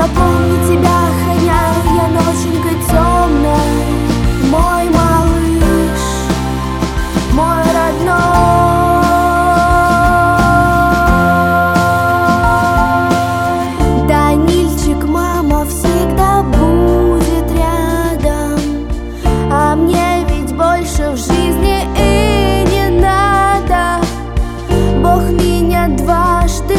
запомнить тебя охраняю я ноченькой темной. Мой малыш, мой родной. Данильчик, мама всегда будет рядом, а мне ведь больше в жизни и не надо. Бог меня дважды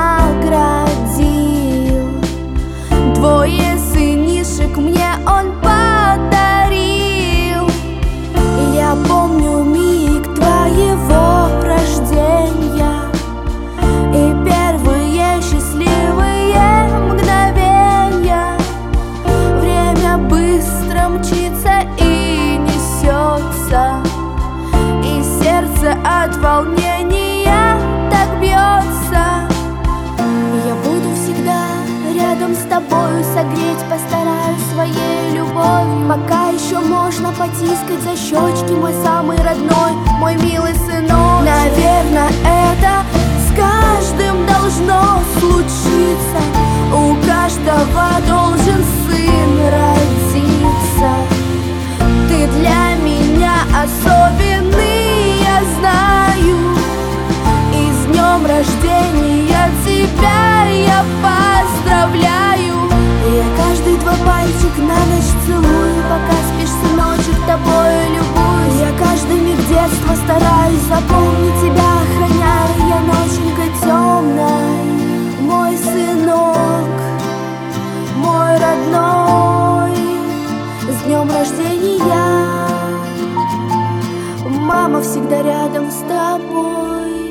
наградил, двое сынишек мне он подарил. И я помню миг твоего рождения и первые счастливые мгновения. Время быстро мчится и несется, и сердце от волнения так бьется. Я буду всегда рядом с тобою, согреть постараюсь своей любовью. Пока еще можно потискать за щечки, мой самый родной, мой милый сынок. Наверное, это с каждым должно случиться, у каждого должен сын родиться. Ты для меня особенный, я знаю, и с днем рождения тебя я поздравляю. Я каждый твой пальчик на ночь целую, пока спишь, сыночек, тобою любуюсь. Я каждый миг детства стараюсь запомнить тебя, охраняю я ноченькой темной. Мой сынок, мой родной, с днем рождения. Мама всегда рядом с тобой.